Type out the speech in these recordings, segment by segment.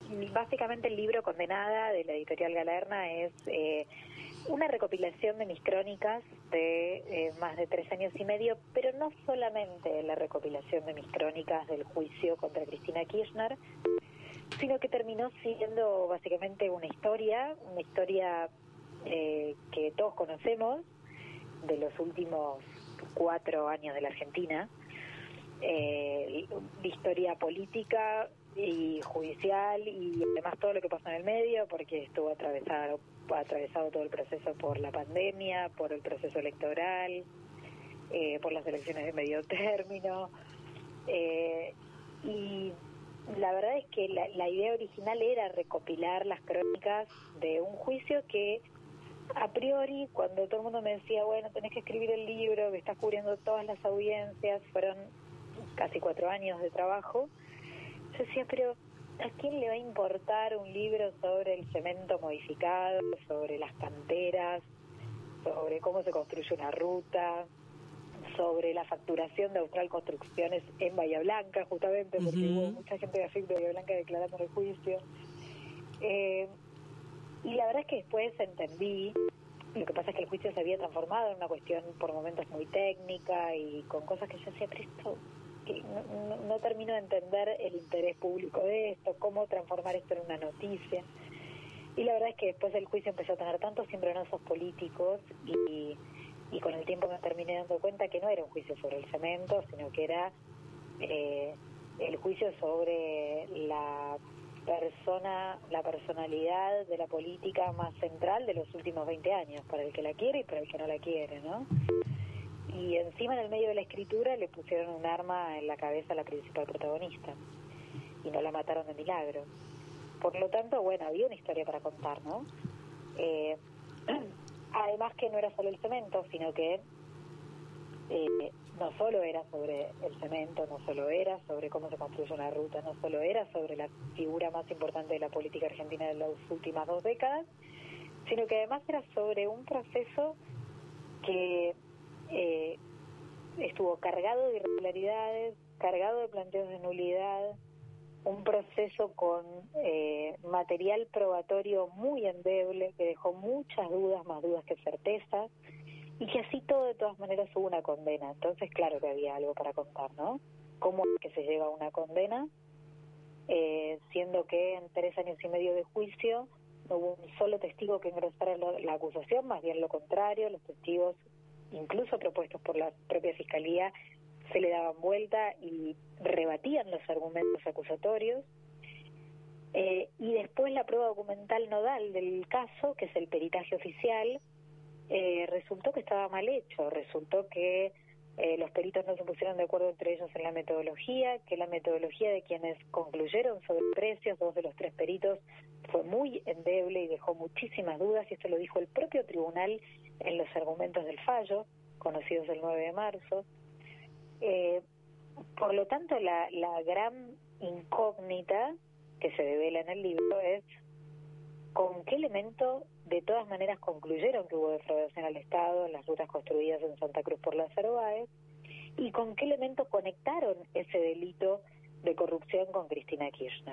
básicamente el libro Condenada de la editorial Galerna es una recopilación de mis crónicas de más de 3 años y medio, pero no solamente la recopilación de mis crónicas del juicio contra Cristina Kirchner, sino que terminó siendo básicamente una historia que todos conocemos de los últimos 4 años de la Argentina, de historia política y judicial y además todo lo que pasó en el medio, porque estuvo atravesado todo el proceso por la pandemia, por el proceso electoral, por las elecciones de medio término, y la verdad es que la idea original era recopilar las crónicas de un juicio que a priori, cuando todo el mundo me decía, bueno, tenés que escribir el libro, que estás cubriendo todas las audiencias, fueron casi 4 años de trabajo, yo decía, pero ¿a quién le va a importar un libro sobre el cemento modificado, sobre las canteras, sobre cómo se construye una ruta, sobre la facturación de Austral Construcciones en Bahía Blanca, justamente, porque hubo mucha gente de AFIP de Bahía Blanca declarando el juicio? Y la verdad es que después entendí, lo que pasa es que el juicio se había transformado en una cuestión por momentos muy técnica y con cosas que yo decía, pero esto, que no termino de entender el interés público de esto, cómo transformar esto en una noticia. Y la verdad es que después el juicio empezó a tener tantos cimbronazos políticos y con el tiempo me terminé dando cuenta que no era un juicio sobre el cemento, sino que era el juicio sobre la personalidad de la política más central de los últimos 20 años, para el que la quiere y para el que no la quiere, ¿no? Y encima, en el medio de la escritura, le pusieron un arma en la cabeza a la principal protagonista y no la mataron de milagro. Por lo tanto, bueno, había una historia para contar, ¿no? Además que no era solo el cemento, sino que no solo era sobre el cemento, no solo era sobre cómo se construye una ruta, no solo era sobre la figura más importante de la política argentina de las últimas 2 décadas, sino que además era sobre un proceso que estuvo cargado de irregularidades, cargado de planteos de nulidad, un proceso con material probatorio muy endeble, que dejó muchas dudas, más dudas que certezas, y que así todo, de todas maneras, hubo una condena. Entonces, claro que había algo para contar, ¿no? ¿Cómo es que se llega a una condena? Siendo que en 3 años y medio de juicio no hubo un solo testigo que engrosara la acusación, más bien lo contrario, los testigos, incluso propuestos por la propia Fiscalía, se le daban vuelta y rebatían los argumentos acusatorios. Y después la prueba documental nodal del caso, que es el peritaje oficial, resultó que estaba mal hecho, resultó que los peritos no se pusieron de acuerdo entre ellos en la metodología, que la metodología de quienes concluyeron sobre precios, 2 de los 3 peritos, fue muy endeble y dejó muchísimas dudas, y esto lo dijo el propio tribunal en los argumentos del fallo, conocidos el 9 de marzo. Por lo tanto, la gran incógnita que se devela en el libro es con qué elemento de todas maneras concluyeron que hubo defraudación al Estado en las rutas construidas en Santa Cruz por Lázaro Báez, y con qué elemento conectaron ese delito de corrupción con Cristina Kirchner.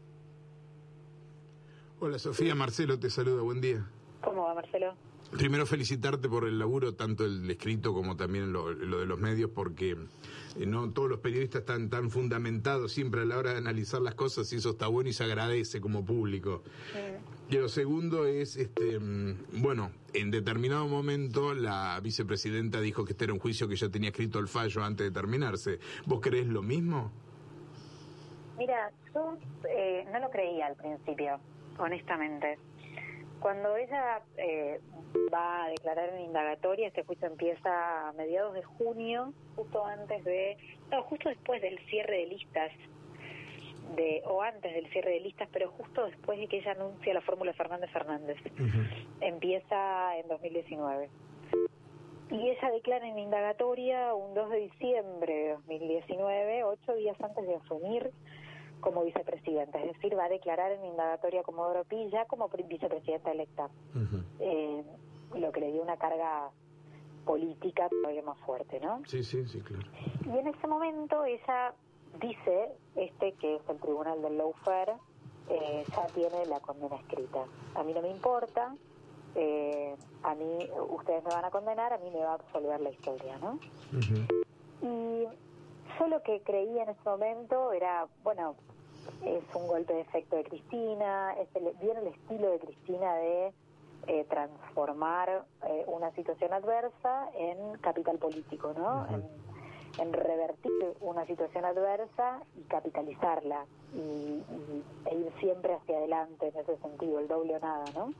Hola Sofía, Marcelo te saluda, buen día. ¿Cómo va, Marcelo? Primero felicitarte por el laburo, tanto el escrito como también lo de los medios, porque no todos los periodistas están tan fundamentados siempre a la hora de analizar las cosas, y eso está bueno y se agradece como público. Y lo segundo es, bueno, en determinado momento la vicepresidenta dijo que este era un juicio que ya tenía escrito el fallo antes de terminarse. ¿Vos creés lo mismo? Mira, yo no lo creía al principio, honestamente. Cuando ella va a declarar en indagatoria, este juicio empieza a mediados de junio, justo después del cierre de listas, o antes del cierre de listas, pero justo después de que ella anuncia la fórmula Fernández. Empieza en 2019. Y ella declara en indagatoria un 2 de diciembre de 2019, 8 días antes de asumir como vicepresidenta, es decir, va a declarar en indagatoria Comodoro Pi ya como vicepresidenta electa, lo que le dio una carga política todavía más fuerte, ¿no? Sí, claro. Y en ese momento ella dice, que es el tribunal del lawfare, ya tiene la condena escrita. A mí no me importa, a mí, ustedes me van a condenar, a mí me va a absolver la historia, ¿no? Uh-huh. Y yo lo que creía en ese momento era, bueno, es un golpe de efecto de Cristina, viene el estilo de Cristina de transformar una situación adversa en capital político, ¿no? Uh-huh. En revertir una situación adversa y capitalizarla e ir siempre hacia adelante en ese sentido, el doble o nada, ¿no?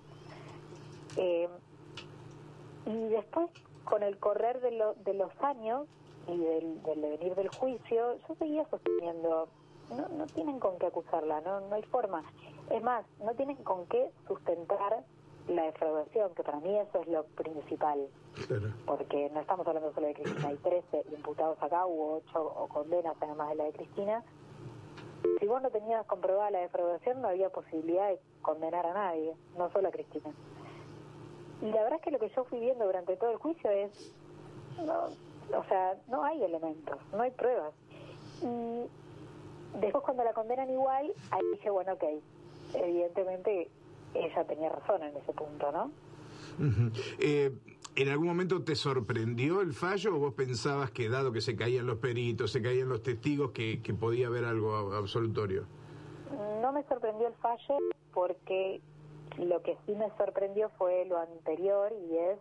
Y después, con el correr de los años y del devenir del juicio, yo seguía sosteniendo, no tienen con qué acusarla, no hay forma. Es más, no tienen con qué sustentar la defraudación, que para mí eso es lo principal. Claro. Porque no estamos hablando solo de Cristina, hay 13 imputados acá, hubo 8 condenas además de la de Cristina. Si vos no tenías comprobada la defraudación, no había posibilidad de condenar a nadie, no solo a Cristina. Y la verdad es que lo que yo fui viendo durante todo el juicio es, no hay elementos, no hay pruebas. Y después cuando la condenan igual, ahí dije, bueno, ok, evidentemente ella tenía razón en ese punto, ¿no? Uh-huh. ¿En algún momento te sorprendió el fallo o vos pensabas que dado que se caían los peritos, se caían los testigos, que podía haber algo absolutorio? No me sorprendió el fallo porque lo que sí me sorprendió fue lo anterior, y es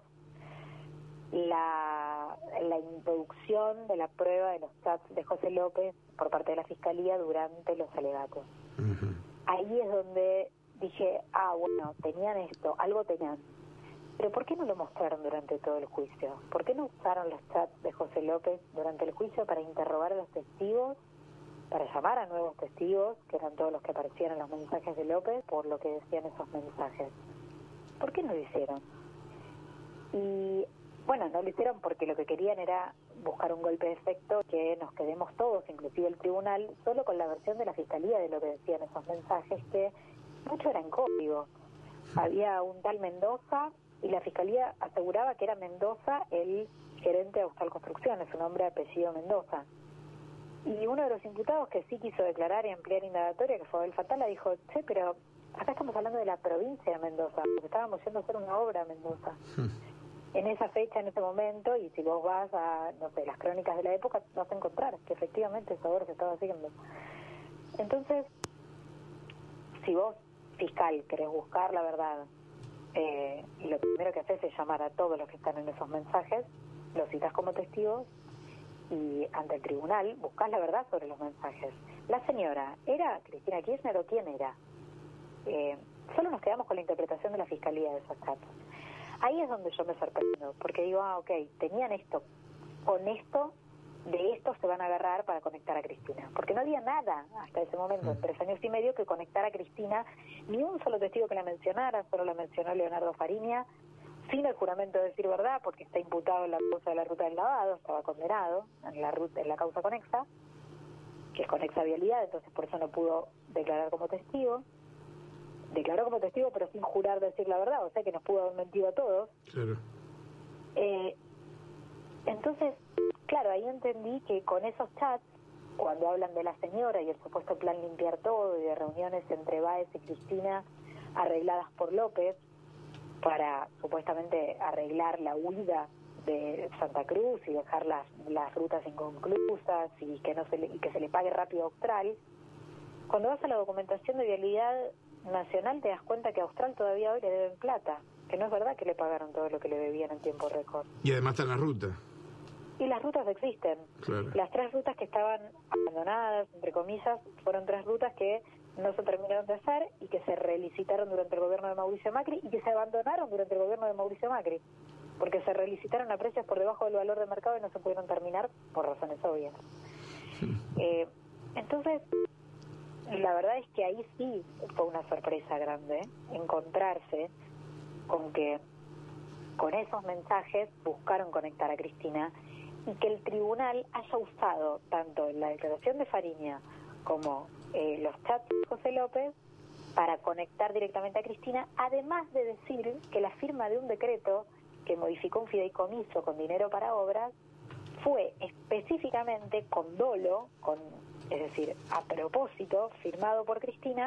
la introducción de la prueba de los chats de José López por parte de la Fiscalía durante los alegatos. Uh-huh. Ahí es donde dije, bueno, tenían esto, algo tenían. Pero ¿por qué no lo mostraron durante todo el juicio? ¿Por qué no usaron los chats de José López durante el juicio para interrogar a los testigos, para llamar a nuevos testigos, que eran todos los que aparecían en los mensajes de López, por lo que decían esos mensajes? ¿Por qué no lo hicieron? Y bueno, no lo hicieron porque lo que querían era buscar un golpe de efecto, que nos quedemos todos, inclusive el tribunal, solo con la versión de la Fiscalía de lo que decían esos mensajes, que mucho era en código. Había un tal Mendoza y la Fiscalía aseguraba que era Mendoza el gerente de Austral Construcciones, su nombre y apellido Mendoza. Y uno de los imputados que sí quiso declarar y ampliar indagatoria, que fue Abel Fatala, dijo, che, pero acá estamos hablando de la provincia de Mendoza, porque estábamos yendo a hacer una obra a Mendoza. En esa fecha, en ese momento, y si vos vas a, no sé, las crónicas de la época, vas a encontrar que efectivamente esa obra se estaba haciendo. Entonces, si vos, fiscal, querés buscar la verdad, lo primero que haces es llamar a todos los que están en esos mensajes, los citas como testigos, y ante el tribunal buscás la verdad sobre los mensajes. La señora, ¿era Cristina Kirchner o quién era? Solo nos quedamos con la interpretación de la Fiscalía de esos chats. Ahí es donde yo me sorprendo, porque digo, ok, tenían esto, con esto, de esto se van a agarrar para conectar a Cristina, porque no había nada hasta ese momento, en 3 años y medio, que conectara a Cristina, ni un solo testigo que la mencionara, solo la mencionó Leonardo Fariña, sin el juramento de decir verdad, porque está imputado en la causa de la ruta del lavado, estaba condenado en la causa conexa, que es conexa vialidad, entonces por eso no pudo declarar como testigo. Declaró como testigo pero sin jurar decir la verdad, o sea que nos pudo haber mentido a todos. Claro. Entonces, claro, ahí entendí que con esos chats, cuando hablan de la señora y el supuesto plan limpiar todo y de reuniones entre Báez y Cristina arregladas por López para supuestamente arreglar la huida de Santa Cruz y dejar las rutas inconclusas y que se le pague rápido a Austral, cuando vas a la documentación de vialidad nacional te das cuenta que a Austral todavía hoy le deben plata, que no es verdad que le pagaron todo lo que le debían en tiempo récord. Y además está en la ruta. Y las rutas existen. Claro. Las 3 rutas que estaban abandonadas, entre comillas, fueron 3 rutas que no se terminaron de hacer y que se relicitaron durante el gobierno de Mauricio Macri y que se abandonaron durante el gobierno de Mauricio Macri, porque se relicitaron a precios por debajo del valor de mercado y no se pudieron terminar por razones obvias. Entonces, la verdad es que ahí sí fue una sorpresa grande, encontrarse con que con esos mensajes buscaron conectar a Cristina y que el tribunal haya usado tanto la declaración de Fariña como los chats de José López para conectar directamente a Cristina, además de decir que la firma de un decreto que modificó un fideicomiso con dinero para obras fue específicamente con dolo, es decir, a propósito, firmado por Cristina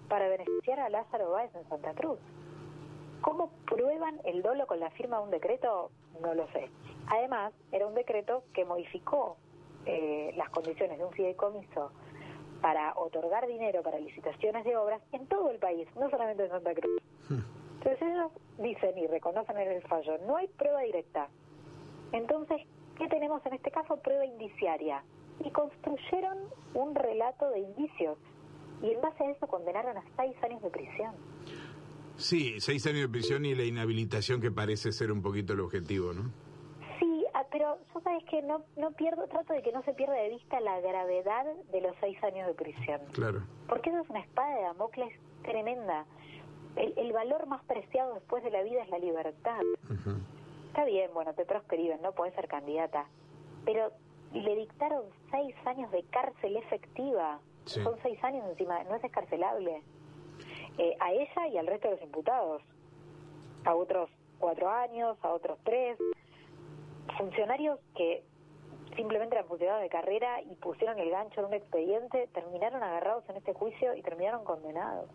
para beneficiar a Lázaro Báez en Santa Cruz. ¿Cómo prueban el dolo con la firma de un decreto? No lo sé. Además, era un decreto que modificó las condiciones de un fideicomiso para otorgar dinero para licitaciones de obras en todo el país, no solamente en Santa Cruz. Entonces ellos dicen y reconocen en el fallo, no hay prueba directa. Entonces, ¿qué tenemos en este caso? Prueba indiciaria. Y construyeron un relato de indicios. Y en base a eso condenaron a 6 años de prisión. Sí, 6 años de prisión y la inhabilitación, que parece ser un poquito el objetivo, ¿no? Sí, pero yo sabes que no trato de que no se pierda de vista la gravedad de los 6 años de prisión. Claro. Porque eso es una espada de Damocles tremenda. El valor más preciado después de la vida es la libertad. Uh-huh. Está bien, bueno, te proscriben, no podés ser candidata, pero le dictaron 6 años de cárcel efectiva. Sí. Son 6 años encima, no es escarcelable. A ella y al resto de los imputados. A otros 4 años, a otros 3. Funcionarios que simplemente eran funcionarios de carrera y pusieron el gancho en un expediente, terminaron agarrados en este juicio y terminaron condenados.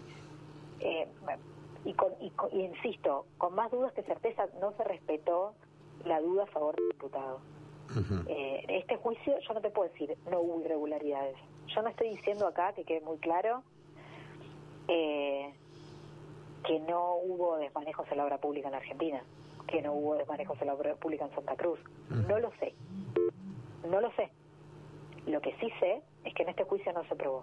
Y insisto, con más dudas que certeza, no se respetó la duda a favor del imputado. Uh-huh. Este juicio, yo no te puedo decir, no hubo irregularidades. Yo no estoy diciendo acá, que quede muy claro, que no hubo desmanejos en la obra pública en la Argentina, que no hubo desmanejos en la obra pública en Santa Cruz. Uh-huh. No lo sé. Lo que sí sé es que en este juicio no se probó.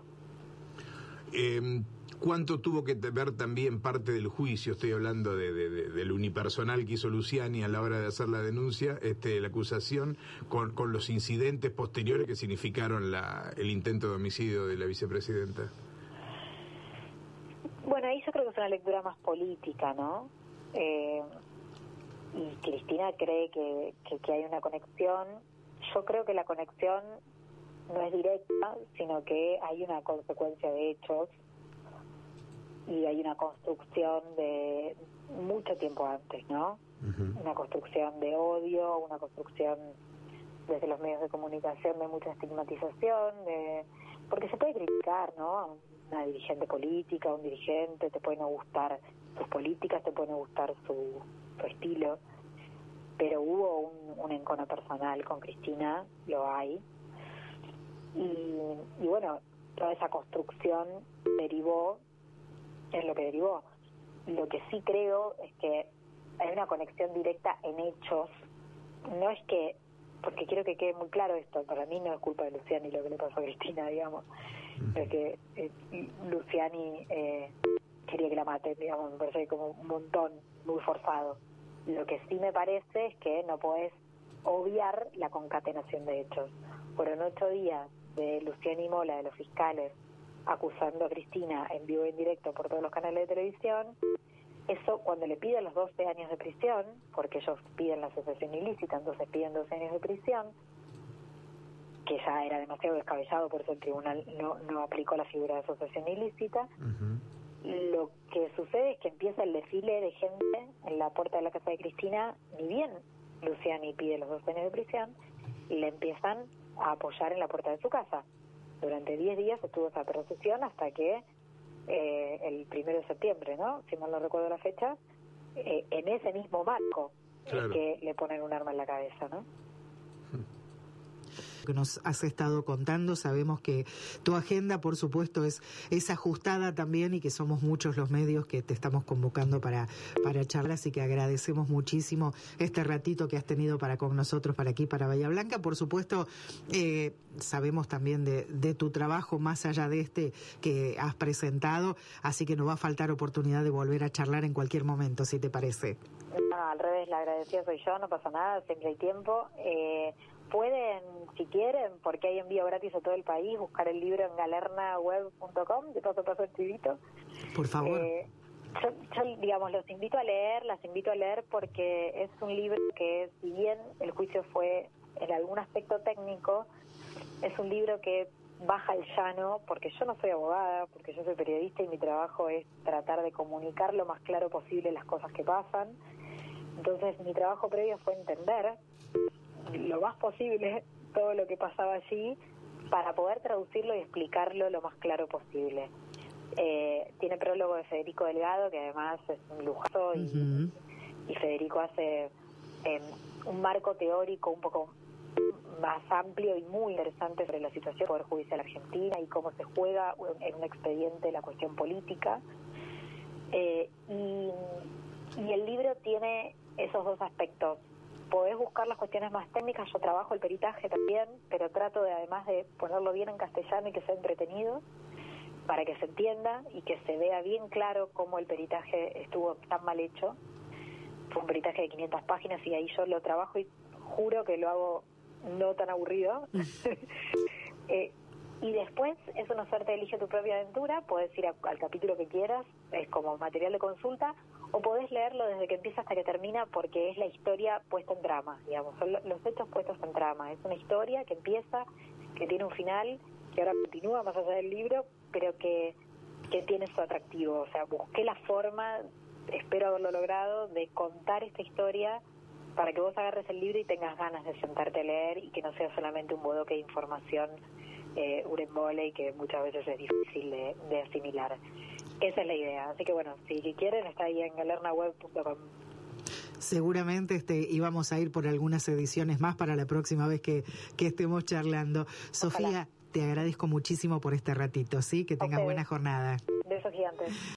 ¿Cuánto tuvo que ver también parte del juicio? Estoy hablando del unipersonal que hizo Luciani a la hora de hacer la denuncia, la acusación, con los incidentes posteriores que significaron el intento de homicidio de la vicepresidenta. Bueno, ahí yo creo que es una lectura más política, ¿no? Y Cristina cree que hay una conexión. Yo creo que la conexión no es directa, sino que hay una consecuencia de hechos y hay una construcción de mucho tiempo antes, ¿no? Uh-huh. Una construcción de odio, una construcción desde los medios de comunicación de mucha estigmatización, porque se puede criticar, ¿no? A una dirigente política, a un dirigente, te pueden no gustar sus políticas, te puede no gustar su estilo, pero hubo un encono personal con Cristina, lo hay, y bueno, toda esa construcción derivó en lo que derivó. Lo que sí creo es que hay una conexión directa en hechos. No es que, porque quiero que quede muy claro esto, para mí no es culpa de Luciani lo que le pasó a Cristina, digamos, es que Luciani quería que la maten, digamos, me parece como un montón, muy forzado. Lo que sí me parece es que no podés obviar la concatenación de hechos. Fueron 8 días de Luciani Mola, de los fiscales, acusando a Cristina en vivo y en directo por todos los canales de televisión. Eso, cuando le piden los 12 años de prisión, porque ellos piden la asociación ilícita, entonces piden 12 años de prisión, que ya era demasiado descabellado, por eso el tribunal no aplicó la figura de asociación ilícita. Uh-huh. Lo que sucede es que empieza el desfile de gente en la puerta de la casa de Cristina, ni bien Luciani pide los 12 años de prisión, y le empiezan a apoyar en la puerta de su casa. Durante 10 días estuvo esa procesión hasta que el 1 de septiembre, ¿no? Si mal no recuerdo la fecha, en ese mismo marco, claro, que le ponen un arma en la cabeza, ¿no? Que nos has estado contando, sabemos que tu agenda, por supuesto, es ajustada también y que somos muchos los medios que te estamos convocando para charlar, así que agradecemos muchísimo este ratito que has tenido con nosotros para aquí, para Bahía Blanca. Por supuesto, sabemos también de tu trabajo más allá de que has presentado, así que no va a faltar oportunidad de volver a charlar en cualquier momento, si te parece. No, al revés, la agradecida soy yo, no pasa nada, siempre hay tiempo. Pueden, si quieren, porque hay envío gratis a todo el país, buscar el libro en galernaweb.com, de paso a paso el chivito. Por favor. Yo, digamos, las invito a leer porque es un libro que, si bien el juicio fue en algún aspecto técnico, es un libro que baja el llano, porque yo no soy abogada, porque yo soy periodista y mi trabajo es tratar de comunicar lo más claro posible las cosas que pasan. Entonces, mi trabajo previo fue entender lo más posible todo lo que pasaba allí para poder traducirlo y explicarlo lo más claro posible. Tiene prólogo de Federico Delgado, que además es un lujazo, y Federico hace un marco teórico un poco más amplio y muy interesante sobre la situación del Poder Judicial Argentina y cómo se juega en un expediente la cuestión política. Y el libro tiene esos dos aspectos. Podés buscar las cuestiones más técnicas, yo trabajo el peritaje también, pero trato de, además de ponerlo bien en castellano y que sea entretenido, para que se entienda y que se vea bien claro cómo el peritaje estuvo tan mal hecho. Fue un peritaje de 500 páginas y ahí yo lo trabajo y juro que lo hago no tan aburrido. Y después es una suerte de elige tu propia aventura, podés ir al capítulo que quieras, es como material de consulta, o podés leerlo desde que empieza hasta que termina, porque es la historia puesta en trama, digamos, son los hechos puestos en trama. Es una historia que empieza, que tiene un final, que ahora continúa más allá del libro, pero que tiene su atractivo. O sea, busqué la forma, espero haberlo logrado, de contar esta historia para que vos agarres el libro y tengas ganas de sentarte a leer y que no sea solamente un bodoque de información urembole y que muchas veces es difícil de asimilar. Esa es la idea. Así que bueno, si quieren, está ahí en galernaweb.com. Seguramente íbamos a ir por algunas ediciones más para la próxima vez que estemos charlando. Ojalá. Sofía, te agradezco muchísimo por este ratito, ¿sí? Que tengas buena jornada. Besos gigantes.